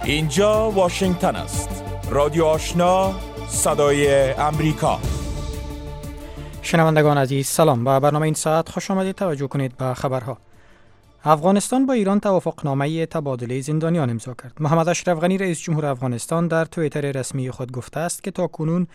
اینجا واشنگتن است. رادیو آشنا، صدای امریکا. شنوندگان عزیز سلام. با برنامه این ساعت خوش آمدید. توجه کنید به خبرها. افغانستان با ایران توافقنامه تبادله زندانیان امضا کرد. محمد اشرف غنی رئیس جمهور افغانستان در توییتر رسمی خود گفته است که تاکنون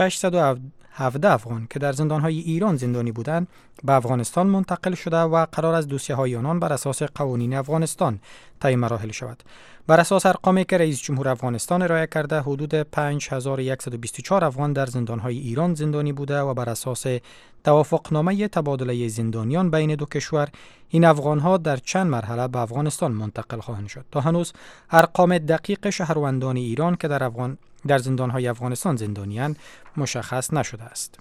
617 افغان که در زندانهای ایران زندانی بودند به افغانستان منتقل شده و قرار است دوسیه‌های آنان بر اساس قوانین افغانستان طی مراحل شود. بر اساس ارقامی که رئیس جمهور افغانستان ارائه کرده، حدود 5124 افغان در زندانهای ایران زندانی بوده و بر اساس توافقنامه تبادله زندانیان بین دو کشور این افغانها در چند مرحله به افغانستان منتقل خواهند شد. تا هنوز ارقام دقیق شهروندان ایران که در زندانهای افغانستان زندانیان مشخص نشده است.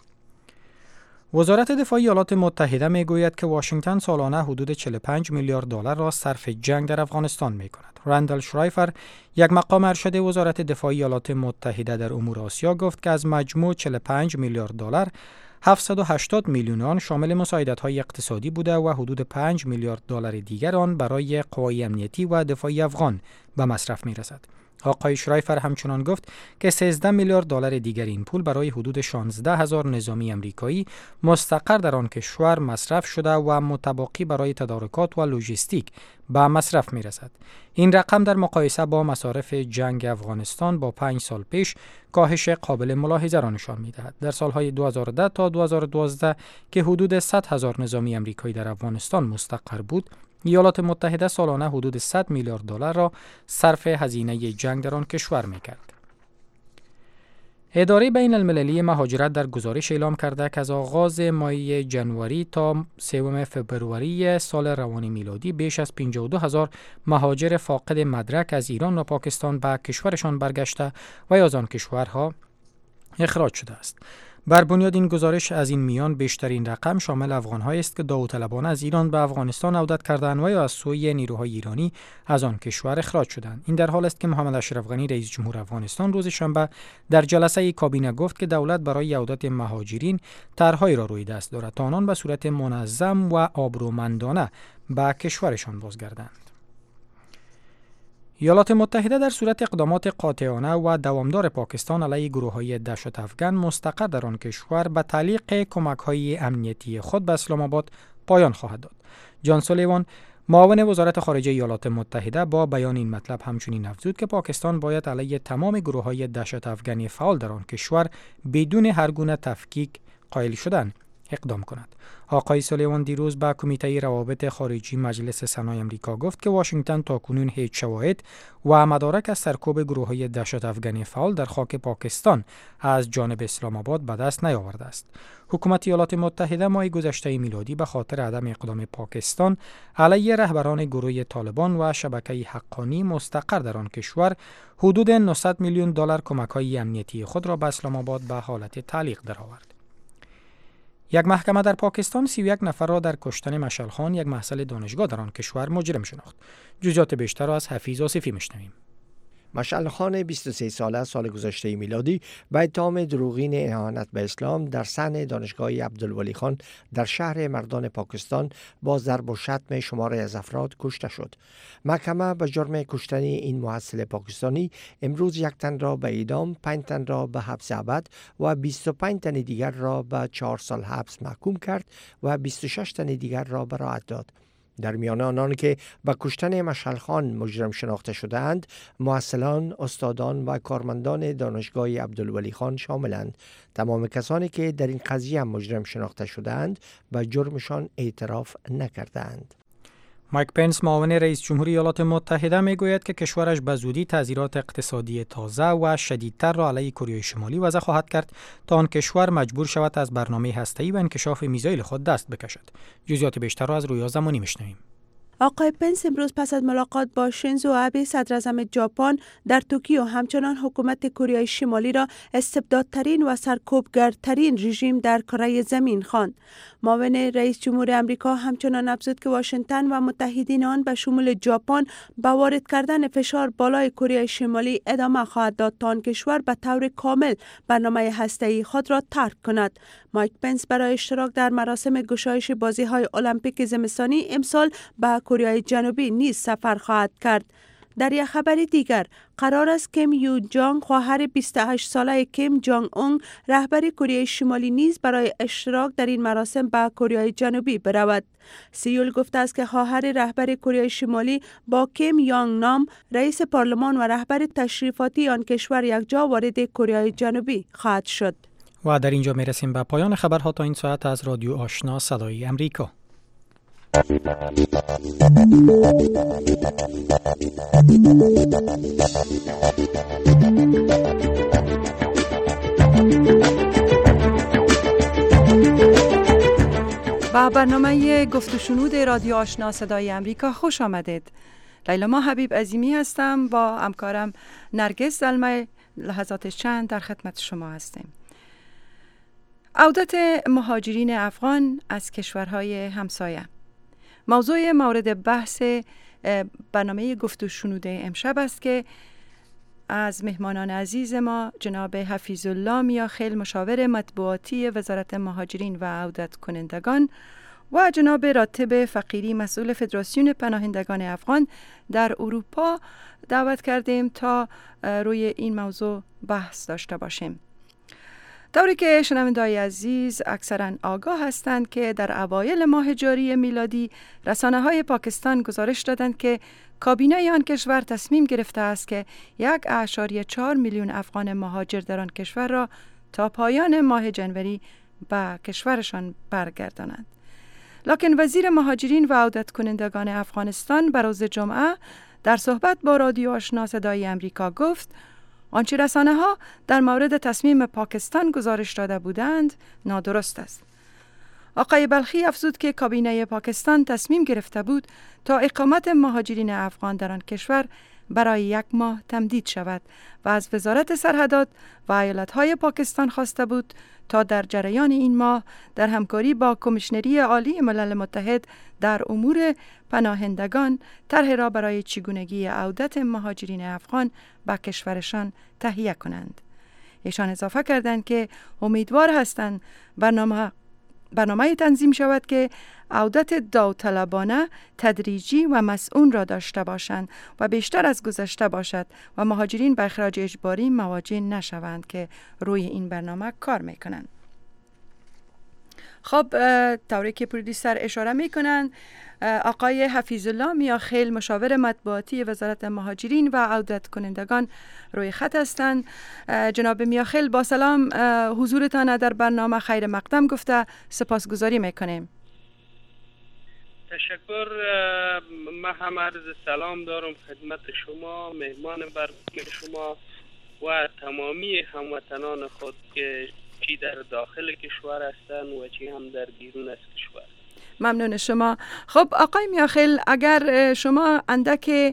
وزارت دفاع ایالات متحده میگوید که واشنگتن سالانه حدود 45 میلیارد دلار را صرف جنگ در افغانستان می کند. رندل شرایفر، یک مقام ارشد وزارت دفاع ایالات متحده در امور آسیا، گفت که از مجموع 45 میلیارد دلار 780 میلیون آن شامل مساعدت‌های اقتصادی بوده و حدود 5 میلیارد دلار دیگر آن برای قوای امنیتی و دفاعی افغان به مصرف می‌رسد. آقای شرایفر همچنان گفت که 13 میلیارد دلار دیگر این پول برای حدود 16,000 نظامی امریکایی مستقر در آن کشور مصرف شده و متباقی برای تدارکات و لوجستیک به مصرف می‌رسد. این رقم در مقایسه با مصارف جنگ افغانستان با 5 سال پیش کاهش قابل ملاحظه را نشان می‌دهد. در سالهای 2010 تا 2012 که حدود 100,000 نظامی امریکایی در افغانستان مستقر بود، ایالات متحده سالانه حدود 100 میلیارد دلار را صرف هزینه جنگ در آن کشور می‌کرد. اداره بین المللی مهاجرت در گزارش اعلام کرده که از آغاز ماه جنوری تا 3 فوریه سال روان میلادی بیش از 52,000 مهاجر فاقد مدرک از ایران و پاکستان به کشورشان برگشته و از آن کشورها اخراج شده است. بر بنیاد این گزارش، از این میان بیشترین رقم شامل افغان‌هایی است که داوطلبانه از ایران به افغانستان عودت کردند و یا از سوی نیروهای ایرانی از آن کشور اخراج شدند. این در حال است که محمد اشرف غنی رئیس جمهور افغانستان روز شنبه در جلسه کابینه گفت که دولت برای عودت مهاجرین طرح‌هایی را روی دست دارد تا آنان به صورت منظم و آبرومندانه به کشورشان بازگردند. ایالات متحده در صورت اقدامات قاطعانه و دوامدار پاکستان علیه گروه‌های دهشت افکن مستقر در آن کشور به تعلیق کمک‌های امنیتی خود به اسلام آباد پایان خواهد داد. جان سولیوان، معاون وزارت خارجه ایالات متحده، با بیان این مطلب همچنین افزود که پاکستان باید علیه تمام گروه‌های دهشت افکنی فعال در آن کشور بدون هر گونه تفکیک قائل شدن اقدام کند. آقای سولیوان دیروز به کمیته روابط خارجی مجلس سنای امریکا گفت که واشنگتن تاکنون هیچ شواهد و مدارک از سرکوب گروه‌های دهشت افکنی فعال در خاک پاکستان از جانب اسلام آباد به دست نیاورده است. حکومت ایالات متحده ماه گذشته میلادی به خاطر عدم اقدام پاکستان علیه رهبران گروه طالبان و شبکه حقانی مستقر در آن کشور حدود 900 میلیون دلار کمک‌های امنیتی خود را به اسلام آباد به حالت تعلیق درآورد. یک محکمه در پاکستان 31 نفر را در کشتن مشعل خان، یک محصل دانشگاه در آن کشور، مجرم شناخت. جزئیات بیشتر را از حفیظ آصفی میشنویم. مشعل خان 23 ساله سال گذشته میلادی به اتهام دروغین اهانت به اسلام در صحن دانشگاه عبدالولی خان در شهر مردان پاکستان با ضرب و شتم شماری از افراد کشته شد. محکمه به جرم کشتن این محصل پاکستانی امروز یک تن را به اعدام، 5 تن را به حبس ابد و 25 تن دیگر را به 4 سال حبس محکوم کرد و 26 تن دیگر را براءت داد. در میان آنان که به کشتن مشعل خان مجرم شناخته شده‌اند، محصلان، استادان و کارمندان دانشگاه عبدالولی خان شاملند. تمام کسانی که در این قضیه مجرم شناخته شده‌اند به جرمشان اعتراف نکردند. مایک پنس، معاون رئیس جمهور ایالات متحده، میگوید که کشورش به زودی تعزیرات اقتصادی تازه و شدیدتر را علیه کره شمالی وضع خواهد کرد تا آن کشور مجبور شود از برنامه هسته‌ای و انکشاف میزایل خود دست بکشد. جزئیات بیشتر را از رویا زمانی میشنویم. آقای پنس امروز پس از ملاقات با شینزو آبه صدراعظم ژاپن در توکیو همچنان حکومت کره شمالی را استبدادترین و سرکوبگرترین رژیم در کره زمین خواند. معاون رئیس جمهور امریکا همچنان افزود که واشنگتن و متحدین آن به شمول ژاپن با وارد کردن فشار بالای کره شمالی ادامه خواهد داد تا آن کشور به طور کامل برنامه هسته‌ای خود را ترک کند. مایک پنس برای اشتراک در مراسم گشایش بازی‌های المپیک زمستانی امسال به کره جنوبی نیز سفر خواهد کرد. در یک خبر دیگر قرار است کیم یو جانگ خواهر 28 ساله کیم جانگ اون رهبر کره شمالی نیز برای اشتراک در این مراسم به کره جنوبی برود. سیول گفته است که خواهر رهبر کره شمالی با کیم یانگ نام رئیس پارلمان و رهبر تشریفاتی آن کشور یکجا وارد کره جنوبی خواهد شد. و در اینجا میرسیم به پایان خبرها تا این ساعت از رادیو آشنا صدای امریکا. با برنامه گفت و شنود رادیو آشنا صدای امریکا خوش آمدید. لیلا حبیب عظیمی هستم، با همکارم نرگس زلمه لحظات چند در خدمت شما هستیم. عودت مهاجرین افغان از کشورهای همسایه موضوع مورد بحث برنامه گفت و شنود امشب است که از مهمانان عزیز ما جناب حفیظالله میاخیل مشاور مطبوعاتی وزارت مهاجرین و عودت کنندگان و جناب راتب فقیری مسئول فدراسیون پناهندگان افغان در اروپا دعوت کردیم تا روی این موضوع بحث داشته باشیم. طوری که شنونده‌های عزیز اکثراً آگاه هستند که در اوایل ماه جاری میلادی رسانه‌های پاکستان گزارش دادند که کابینه آن کشور تصمیم گرفته است که 1.4 میلیون افغان مهاجر در آن کشور را تا پایان ماه جنوری به کشورشان برگردانند. لکن وزیر مهاجرین و عودت کنندگان افغانستان به روز جمعه در صحبت با رادیو آشنا صدای امریکا گفت آنچه رسانه‌ها در مورد تصمیم پاکستان گزارش داده بودند نادرست است. آقای بلخی افزود که کابینه پاکستان تصمیم گرفته بود تا اقامت مهاجرین افغان در آن کشور برای 1 ماه تمدید شود و از وزارت سرحدات و ایالت‌های پاکستان خواسته بود تا در جریان این ماه در همکاری با کمیشنری عالی ملل متحد در امور پناهندگان طرح را برای چگونگی عودت مهاجرین افغان به کشورشان تهیه کنند. ایشان اضافه کردند که امیدوار هستند برنامه تنظیم شود که عودت داوطلبانه، تدریجی و مسئول را داشته باشند و بیشتر از گذشته باشد و مهاجرین به اخراج اجباری مواجه نشوند که روی این برنامه کار میکنند. خب طوری که پرودیسر اشاره میکنند، آقای حفیظالله میاخیل مشاور مطبوعاتی وزارت مهاجرین و عودت کنندگان روی خط هستند. جناب میاخیل با سلام، حضورتان در برنامه خیر مقدم گفته سپاسگزاری میکنیم. تشکر. من هم عرض سلام دارم خدمت شما، مهمان برنامه شما و تمامی هموطنان خود که چی در داخل کشور هستند و چی هم در بیرون از کشور. ممنون شما. خب آقای میاخیل، اگر شما اندک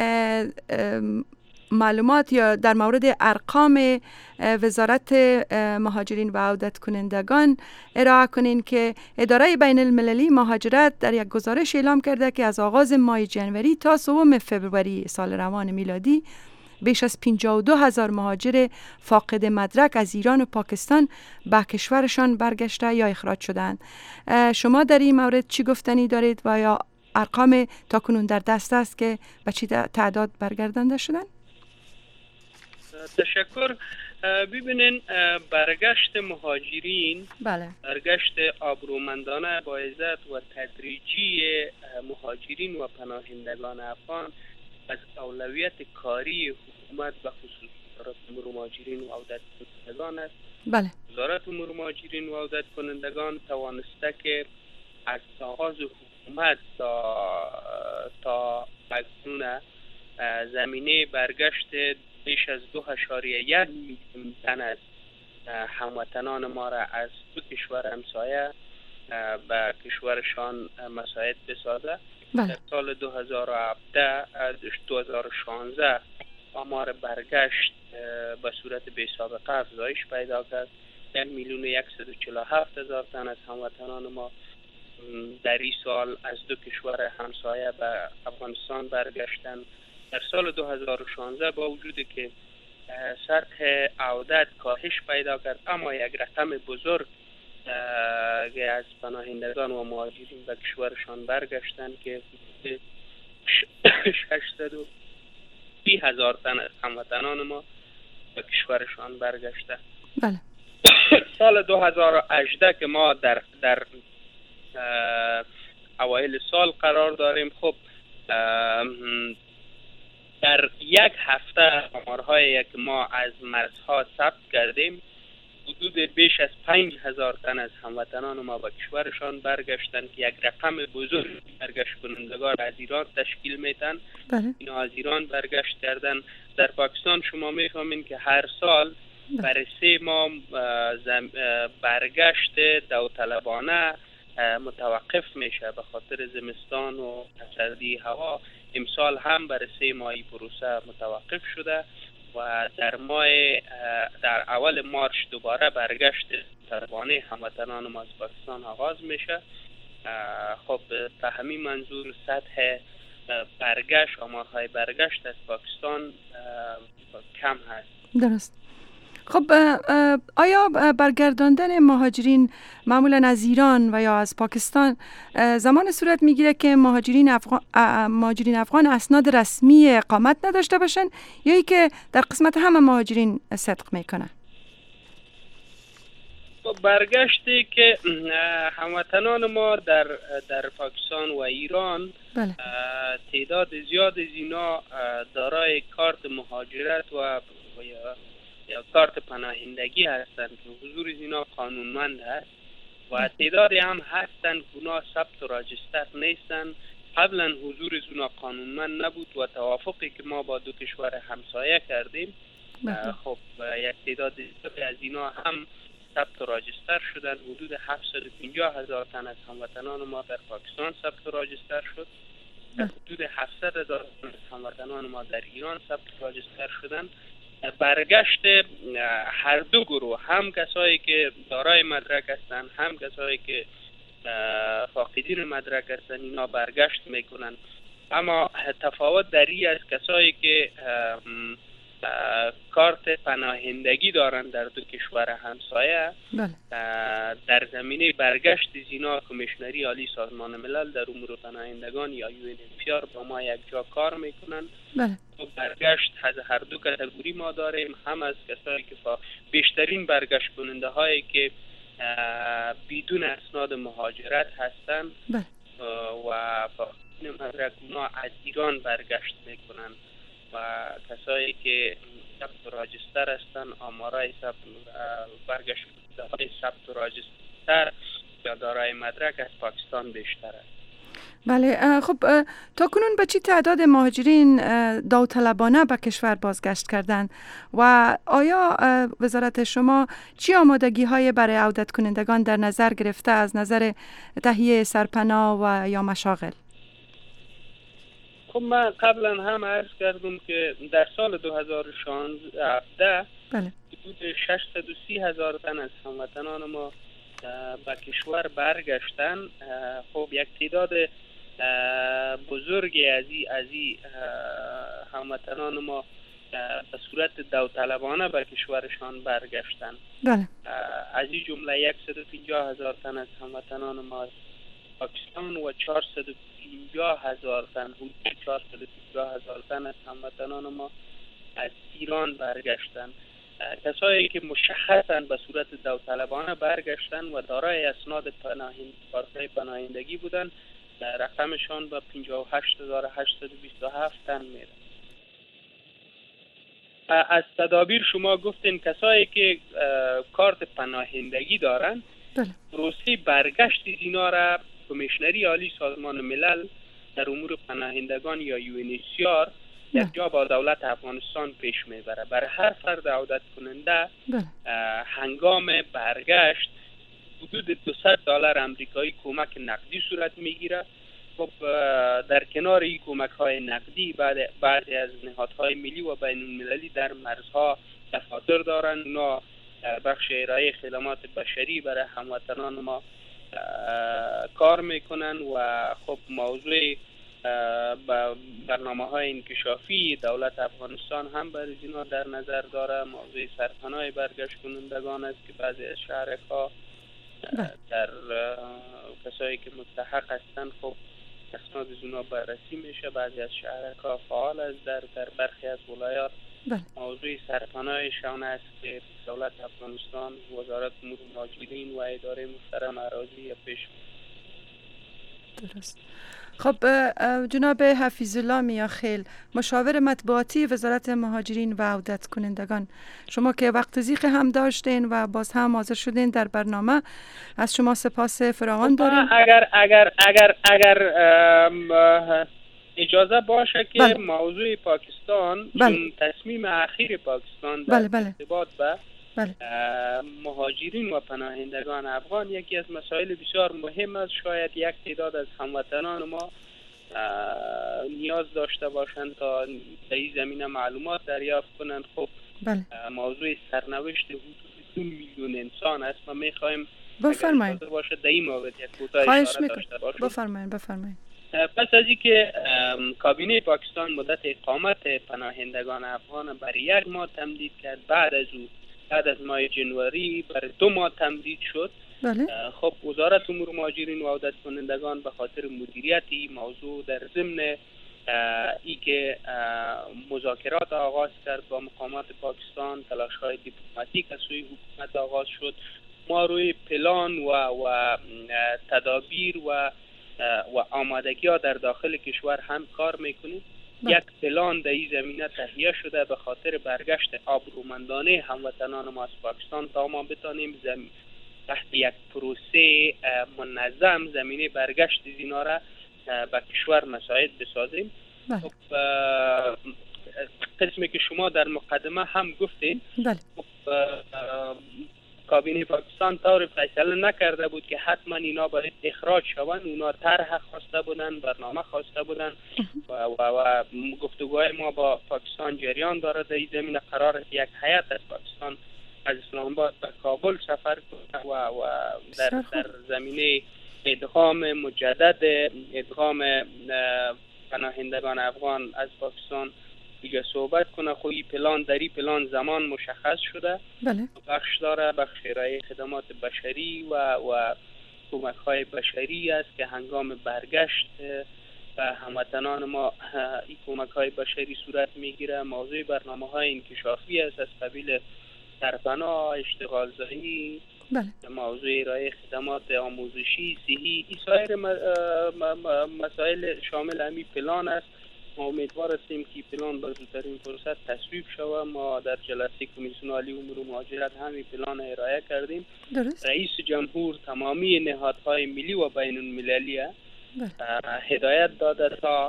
معلومات یا در مورد ارقام وزارت مهاجرین و عودت کنندگان ارائه کنین که اداره بین المللی مهاجرت در یک گزارش اعلام کرده که از آغاز ماه جنوری تا 3 فوریه سال روان میلادی بیش از 52,000 مهاجر فاقد مدرک از ایران و پاکستان به کشورشان برگشته یا اخراج شدند. شما در این مورد چی گفتنی دارید و یا ارقام تاکنون در دست است که به چی تعداد برگردانده شدند؟ تشکر. ببینین، برگشت مهاجرین، بله، برگشت آبرومندانه با عزت و تدریجی مهاجرین و پناهندگان افغان از اولویت کاری حکومت و خصوص وزارت امور مهاجرین و عودت کنندگان است. بله. وزارت امور مهاجرین و عودت کنندگان توانسته که از آغاز حکومت تا اکنون زمینه برگشت بیش از 2.1 میلیون تن از هموطنان ما را از 2 کشور همسایه به کشورشان مساعد بسازه. در سال 2016 آمار برگشت به صورت بی سابقه افزایش پیدا کرد. 1,147,000 تن از هموطنان ما در این سال از 2 کشور همسایه به افغانستان برگشتند. در سال 2016 با وجودی که سطح عودت کاهش پیدا کرد، اما یک رقم بزرگ از پناهندگان و مهاجرین به کشورشان برگشتند که 600 30,000 تن از هموطنان ما به کشورشان برگشته. بله. سال 2018 که ما در اوایل سال قرار داریم، خب در یک هفته آمارهایی که ما از مرزها ثبت کردیم حدود بیش از 5,000 تن از هموطنان ما به کشورشان برگشتند که یک رقم بزرگ برگشت کنندگان از ایران تشکیل میتن. بله. اینا از ایران برگشت کردن. در پاکستان شما میفهمین که هر سال برای 3 ماه برگشت داوطلبانه متوقف میشه به خاطر زمستان و سردی هوا. امسال هم برای 3 ماهی پروسه متوقف شده و در اول مارچ دوباره برگشت طلبانه هموطنان ما از پاکستان آغاز میشه. خب به همین منظور سطح برگشت، آمارهای برگشت از پاکستان کم هست. درست. خب آیا برگرداندن مهاجرین معمولا از ایران و یا از پاکستان زمان صورت میگیره که مهاجرین افغان اسناد رسمی اقامت نداشته باشن یا ای که در قسمت همه مهاجرین صدق میکنن؟ برگشتی که هموطنان ما در پاکستان و ایران، بله. تعداد زیاد از اینا دارای کارت مهاجرت و یا کارت پناهندگی هستند که حضور از اینا قانونمند هست و تعدادی هم هستند که اونا ثبت و راجستر نیستن. قبلا حضور از اونا قانونمند نبود و توافقی که ما با 2 کشور همسایه کردیم، خب یک تعداد از اینا هم ثبت و راجستر شدن. حدود 750,000 تن از هموطنان ما در پاکستان ثبت و راجستر شد. حدود 700,000 تن از هموطنان ما در ایران ثبت و راجستر شدن. برگشت هر دو گروه، هم کسایی که دارای مدرک هستند هم کسایی که فاقدین مدرک هستند، اینا برگشت میکنن. اما تفاوت در این است کسایی که کارت پناهندگی دارند در 2 کشور همسایه، در زمینه برگشت اینا کمیشنری عالی سازمان ملل در امور پناهندگان یا UNHCR با ما یک جا کار میکنن. برگشت از هر دو کاتگوری ما داریم، هم از کسایی که بیشترین برگشت کننده هایی که بدون اسناد مهاجرت هستند و فاقدین مدرک اونا از ایران برگشت میکنن و کسایی که ثبت و راجستر هستن آمارای برگشت های ثبت و راجستر یا دارای مدرک از پاکستان بیشتر است. بله. خب تا کنون به چی تعداد مهاجرین داوطلبانه به کشور بازگشت کردند و آیا وزارت شما چی آمادگی های برای عودت کنندگان در نظر گرفته از نظر تهیه سرپناه و یا مشاغل؟ خب من قبلا هم عرض کردم که در سال 2017 حدود 630,000 تن از هموطنان ما به کشور برگشتن. خب یک تعداد بزرگی از این هموطنان ما به صورت داوطلبانه به کشورشان برگشتن. از این جمله 150,000 تن از هموطنان ما از پاکستان و 450,000 تن از هموطنان ما از ایران برگشتن. کسایی که مشخصاً به صورت داوطلبانه برگشتن و دارای اسناد پناهندگی بودن، رقمشان به 58,827 تن میره. از تدابیر شما گفتین کسایی که کارت پناهندگی دارن، پروسه برگشت اینا را کمیشنری عالی سازمان ملل در امور پناهندگان یا UNHCR یک جا با دولت افغانستان پیش میبره. برای هر فرد عودت کننده هنگام برگشت حدود $200 آمریکایی کمک نقدی صورت میگیره. خب در کنار این کمک های نقدی بعضی از نهادهای ملی و بین المللی در مرزها دفاتر دارن. اونا در بخش ارائه خدمات بشری برای هموطنان ما کار میکنن و خب موضوع برنامه های انکشافی دولت افغانستان هم برای اینا در نظر داره. موضوع سرپناه برگشت کنندگان است که بعضی از شهرها در کسایی که مستحق هستند خب اسناد از اونا بررسی میشه. بعضی از شهرک‌ها فعال است در برخی از ولایات. موضوع سرپناهشان است که دولت افغانستان، وزارت امور مهاجرین و اداره محترم اراضی پیش. درست. خب جناب حفیظ الله میاخیل، مشاور مطبوعاتی وزارت مهاجرین و عودت کنندگان، شما که وقت ضیق هم داشتین و باز هم حاضر شدین در برنامه، از شما سپاس فراوان داریم. اگر اجازه باشه که موضوع پاکستان، چون تصمیم اخیر پاکستان در ارتباط به مهاجرین و پناهندگان افغان یکی از مسائل بسیار مهم است. شاید یک تعداد از هموطنان ما نیاز داشته باشند تا در این زمینه معلومات دریافت کنند. خب موضوع سرنوشت حدود 2 میلیون انسان است. ما می‌خوایم بفرمایید باشه در این مورد یک کوتاه اشاره داشته باشیم. بفرمایید. پس از اینکه کابینه پاکستان مدت اقامت پناهندگان افغان برای 1 ماه تمدید کرد، بعد از ماه جنوری برای 2 ماه تمدید شد. خب وزارت امور مهاجرین و عودت کنندگان به خاطر مدیریت این موضوع در ضمن ای که مذاکرات آغاز کرد با مقامات پاکستان، تلاش‌های دیپلماتیک از سوی حکومت آغاز شد. ما روی پلان و تدابیر و آمادگی‌ها در داخل کشور هم کار میکنیم. یک پلان در این زمینه تهیه شده به خاطر برگشت آبرومندانه هموطنان ما از پاکستان تا ما بتانیم تحت یک پروسه منظم زمینه برگشت اینا را به کشور مساعد بسازیم. خب قسمی که شما در مقدمه هم گفتین، کابینه پاکستان طور فیصله نکرده بود که حتما اینا باید اخراج شوند. اونا طرح خواسته بودن، برنامه خواسته بودن و گفتگوهای ما با پاکستان جریان داره. در این زمینه قرار است یک هیئت از پاکستان از اسلام آباد به کابل سفر کنه و در زمینه ادغام مجدد پناهندگان افغان از پاکستان دیگه صحبت کنه. خب این پلان زمان مشخص شده. بخش داره، بخش ارائه خدمات بشری و کمک‌های بشری است که هنگام برگشت به هموطنان ما این کمک‌های بشری صورت میگیره. موضوع برنامه‌های انکشافی است از قبیل سرپناه، اشتغال زایی، موضوع ارائه خدمات آموزشی، صحی، این سایر مسائل شامل همین پلان است. ما امیدوار هستیم که پلان با زودترین فرصت تصویب شود. ما در جلسه کمیسیون عالی امور مهاجرت همین پلان ارائه کردیم. رئیس جمهور تمامی نهادهای ملی و بین المللی هدایت داده تا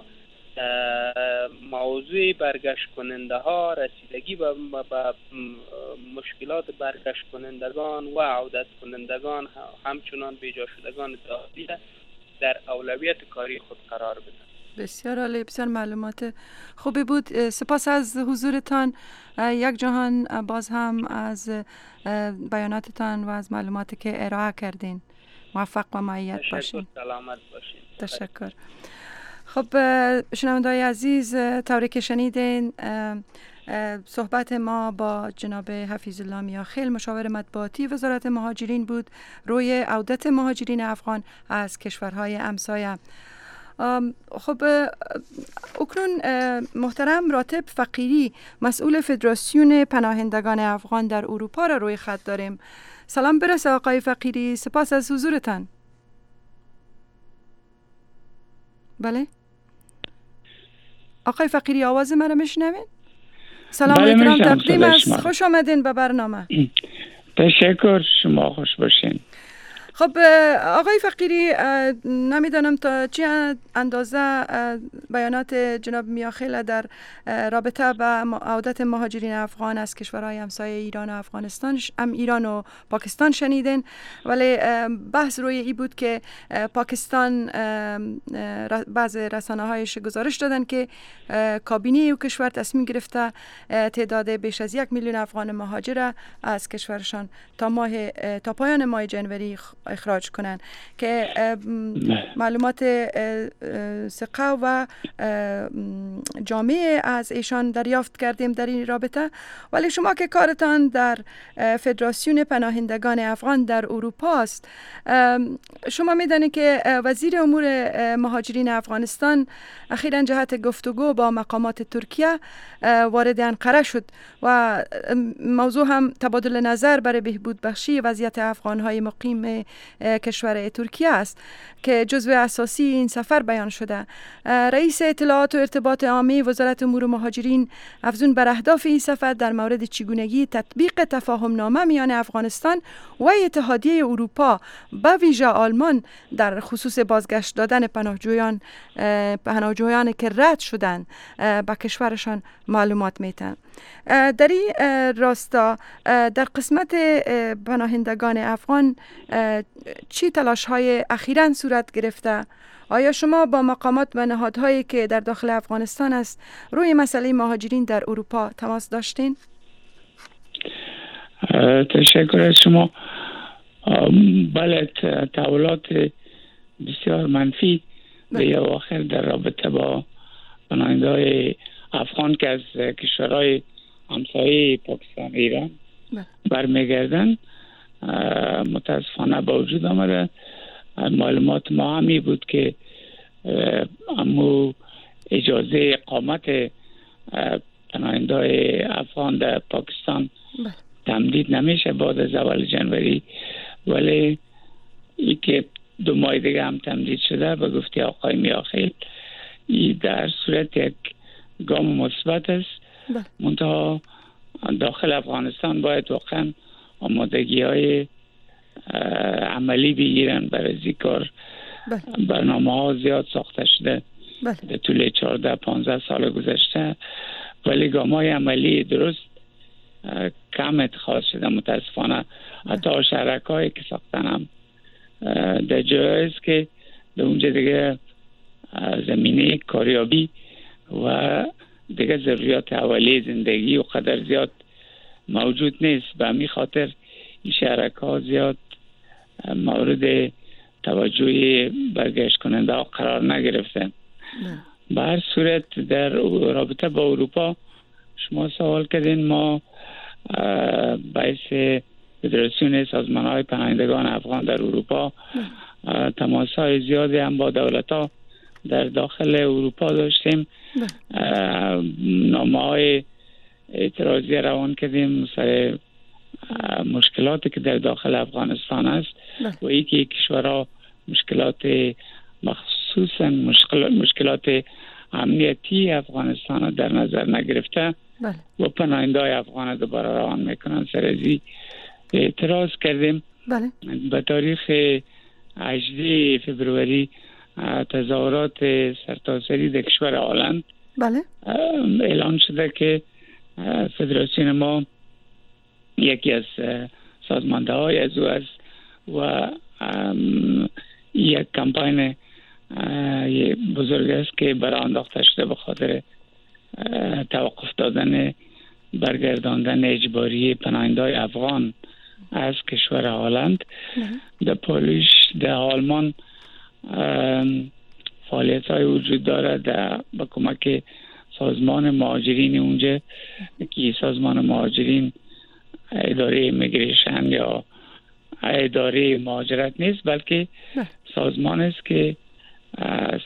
موضوع برگشت کننده ها، رسیدگی به مشکلات برگشت کنندگان و عودت کنندگان همچنان بیجا شدگان داخلی در اولویت کاری خود قرار بدن. بسیار عالی، بسیار معلومات خوبی بود. سپاس از حضورتان. یک جهان باز هم از بیاناتتان و از معلوماتی که ارائه کردین. موفق و معید باشین. سلامت باشین. تشکر. خب شنونده‌های عزیز، طوری که شنیدین صحبت ما با جناب حفیظ الله میاخیل، مشاور مطبوعاتی وزارت مهاجرین بود روی عودت مهاجرین افغان از کشورهای همسایه. خب اکنون محترم راتب فقیری، مسئول فدراسیون پناهندگان افغان در اروپا را روی خط داریم. سلام برسه آقای فقیری، سپاس از حضورتان. بله آقای فقیری، آواز مرا میشنوین؟ سلام احترام تقدیم است، خوش آمدین به برنامه. تشکر، شما خوش باشین. خب آقای فقیری، نمیدانم تا چه اندازه بیانات جناب میاخیل در رابطه با عودت مهاجرین افغان از کشورهای همسایه ایران و افغانستان، ایران و پاکستان شنیدین، ولی بحث روی این بود که پاکستان بعض رسانه‌هایش گزارش دادن که کابینه او کشور تصمیم گرفته تعداد بیش از 1 میلیون افغان مهاجر از کشورشان تا پایان ماه جنوری اخراج کنن که معلومات ثقه و جامع از ایشان دریافت کردیم در این رابطه. ولی شما که کارتان در فدراسیون پناهندگان افغان در اروپا است، شما میدانید که وزیر امور مهاجرین افغانستان اخیراً جهت گفتگو با مقامات ترکیه وارد انقره شد و موضوع هم تبادل نظر برای بهبود بخشی وضعیت افغان‌های مقیم کشور ترکیه است که جزو اساسی این سفر بیان شده. رئیس اطلاعات و ارتباط عامی وزارت امور مهاجرین افزون بر اهداف این سفر در مورد چگونگی تطبیق تفاهم نامه میان افغانستان و اتحادیه اروپا به ویژه آلمان در خصوص بازگشت دادن پناهجویان که رد شدن به کشورشان معلومات میتن. در این راستا در قسمت پناهندگان افغان چی تلاش های اخیراً صورت گرفته؟ آیا شما با مقامات و نهادهایی که در داخل افغانستان است روی مسئله مهاجرین در اروپا تماس داشتین؟ تشکر از شما. بله، تحولات بسیار منفی به اواخر در رابطه با پناهنده‌های افغان که از کشورهای همسایه پاکستان و ایران برمیگردن متاسفانه با وجود آمده. معلومات ما همی بود که امو اجازه اقامت پناهنده‌های افغان در پاکستان تمدید نمیشه بعد از اول جنوری، ولی ای که 2 ماه دیگه هم تمدید شده به گفته آقای میاخیل. این در صورت یک گام مثبت است. منتها داخل افغانستان باید واقعا آمادگی های عملی بگیرن برای این کار. برنامه ها زیاد ساخته شده در طول 14-15 سال گذشته، ولی گام های عملی درست کم اتخاذ شده متاسفانه. حتی شرکایی که ساختن هم در جایی است که در اونجا دیگه زمینه کاریابی و دیگه ضروریات اولیه زندگی و قدر زیاد موجود نیست. به همین خاطر این شرکا زیاد مورد توجه برگشت کننده ها قرار نگرفتن. به هر صورت در رابطه با اروپا شما سوال کردین، ما باعث فدراسیون سازمان های پناهندگان افغان در اروپا تماس های زیادی هم با دولت ها در داخل اروپا داشتیم. نامه های اعتراضی روان کردیم سر مشکلاتی که در داخل افغانستان است و یکی کشورها مشکلات مخصوصا مشکلات امنیتی افغانستان در نظر نگرفته و پناهنده‌های افغان دوباره روان میکنن. سر ازی اعتراض کردیم. به تاریخ 18 فبروری تظاهرات سرتاسری در کشور هلند اعلان شده که فدراسیون ما یکی از سازمانده‌های از او است و یک کمپاین بزرگ است که برای انداخته شده به خاطر توقف دادن برگرداندن اجباری پناهنده‌های افغان از کشور هلند. در پولیش در آلمان فعالیت‌های وجود داره با کمک سازمان مهاجرین اونجا که سازمان مهاجرین اداره ایمیگریشن یا اداره مهاجرت نیست، بلکه سازمان است که از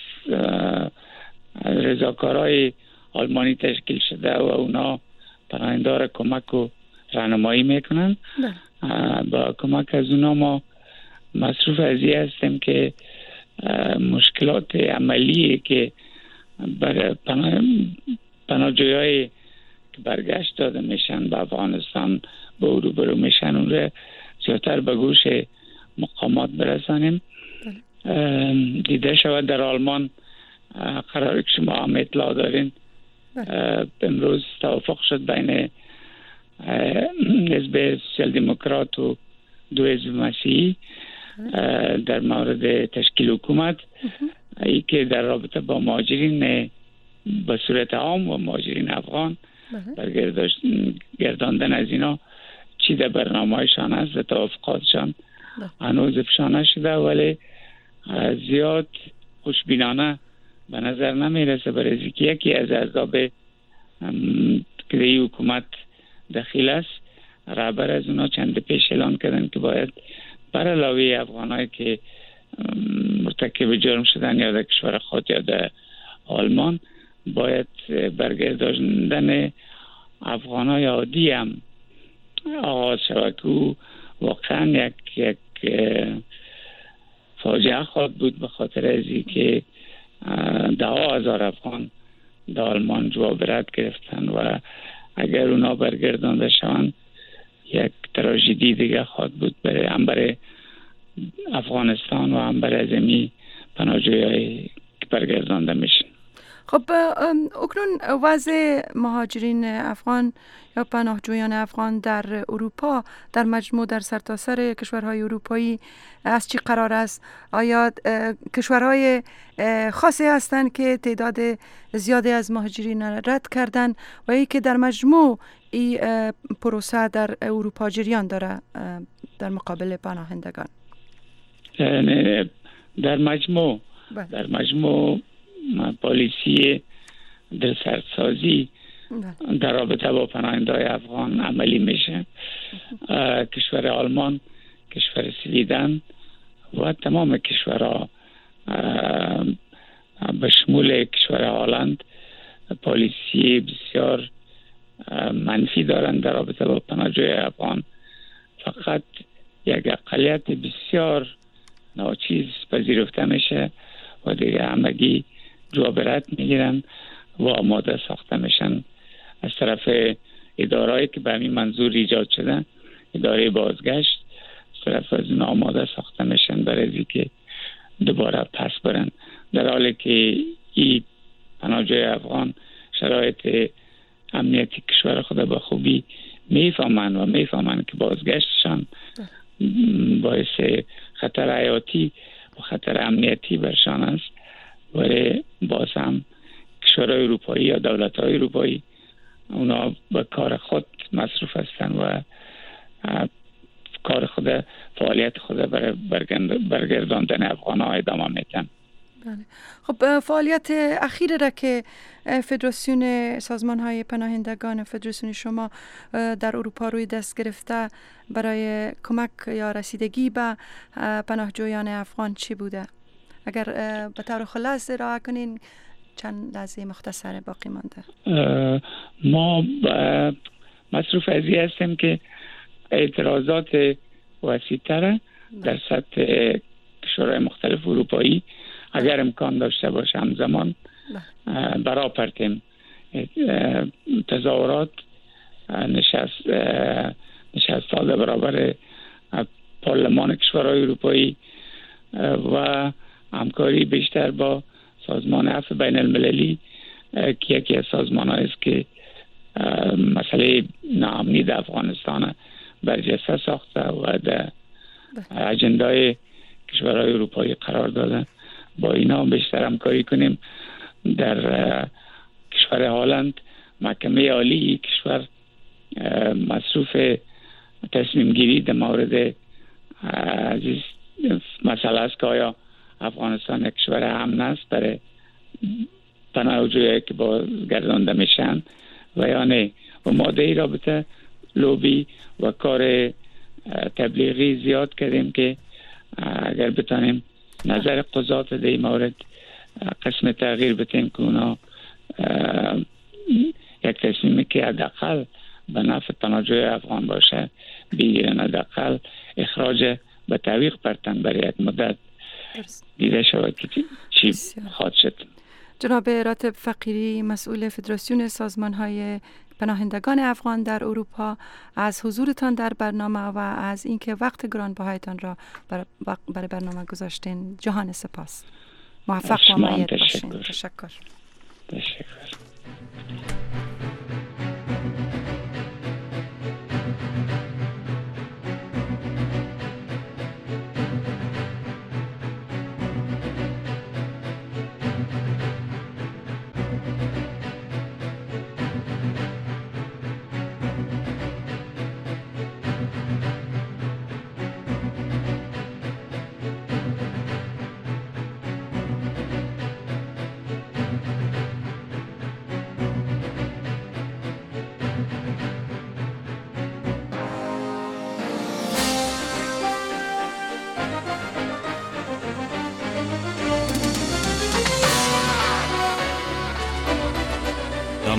رضاکارای آلمانی تشکیل شده و اونا پناهنده را کمک و راهنمایی میکنن. با کمک از اونا ما مصروف از این هستیم که مشکلات عملی که برای پناهجویای که برگشت داده میشن به افغانستان به روبرو میشن اون را زیادتر به گوش مقامات برسانیم. دیده شود در آلمان قرار که شما هم اطلاع دارین امروز توافق شد بین حزب سوسیال دموکرات و دو حزب مسیحی در مورد تشکیل حکومت ای که در رابطه با مهاجرین به صورت عام و مهاجرین افغان برگرداندن از اینا چی در برنامه‌هایشان است و توافقاتشان هنوز افشا نشده، ولی زیاد خوشبینانه به نظر نمیرسه، برای که یکی از اعضاب که حکومت دخیل است رهبر از اونا چند پیش اعلان کردن که باید بر علاوه افغانایی که مرتکب جرم شدن یا در کشور خود یا در آلمان، باید برگرداندن افغانای عادی هم آغاز شود که واقعا یک فاجعه خواهد بود، به خاطر از اینکه 10,000 افغان در آلمان جواب رد گرفتن و اگر اونا برگردانده شوند یک تراژدی دیگه خواهد بود برای افغانستان و هم برای زمین پناهجویایی که برگردانده میشن. خب اکنون وضع مهاجرین افغان یا پناهجویان افغان در اروپا در مجموع در سرتاسر کشورهای اروپایی از چی قرار است؟ آیا کشورهای خاصی هستند که تعداد زیادی از مهاجرین رد کردن و ای که در مجموع این پروسه در اروپا جریان داره در مقابل پناهندگان؟ در مجموع پالیسی در سرسازی در رابطه با پناهنده‌های افغان عملی میشه. کشور آلمان، کشور سویدن و تمام کشورها به شمول کشور هلند پالیسی بسیار منفی دارند در رابطه با پناهجوی افغان. فقط یک اقلیت بسیار ناچیز پذیرفته میشه و دیگه همگی جواب رد میگیرن و آماده ساخته میشن از طرف ادارهایی که به همین منظور ایجاد شدن، اداره بازگشت از طرف از اون آماده ساخته میشن برای اینکه دوباره پس برن، در حالی که این پناهجوی افغان شرایط امنیتی کشور خود به خوبی میفهمن که بازگشتشان باعث خطر حیاتی و خطر امنیتی برشان است، ولی باز هم کشورهای اروپایی یا دولت‌های اروپایی اونا به کار خود مصروف هستند و کار خود، فعالیت خود برگرداندن افغان‌ها ادامه میدن. بله. خب فعالیت اخیری را که فدراسیون سازمان‌های پناهندگان فدراسیون شما در اروپا روی دست گرفته برای کمک یا رسیدگی به پناهجویان افغان چی بوده؟ اگر به طور خلاصه ارائه کنین، چند لحظه مختصر باقی مانده. ما مصروف از این هستیم که اعتراضات وسیع‌تر در سطح کشورهای مختلف اروپایی اگر امکان داشته باشه همزمان براپرتیم تظاهرات، نشست ها در برابر پارلمان کشورهای اروپایی و همکاری بیشتر با سازمان عفو بین المللی که یکی از سازمان است که مسئله ناامنی در افغانستان برجسته ساخته و در اجندای کشورهای اروپایی قرار داده. با اینا بیشتر همکاری کنیم. در کشور هلند محکمه عالی کشور مصروف تصمیم گیری در مورد مسئله است که آیا افغانستان یک کشور امن است برای پناهجویان که بازگردانده میشن و یا نه، و ماده رابطه لوبی و کار تبلیغی زیاد کردیم که اگر بتانیم نظر قضات در این مورد قسم تغییر بتیم که اونا یک تصمیمی که حداقل به نفع پناهجوی افغان باشه بگیرن، حداقل اخراج به تعویق برتن برای یک مدت دیده شود که چی خواهد شد. جناب راتب فقیری، مسئول فدراسیون سازمان‌های پناهندگان افغان در اروپا، از حضورتان در برنامه و از اینکه وقت گرانبهایتان را برای برنامه گذاشتین جهان سپاس. موفق و مؤید باشین. تشکر.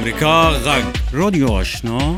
امریکا غږ رادیو آشنا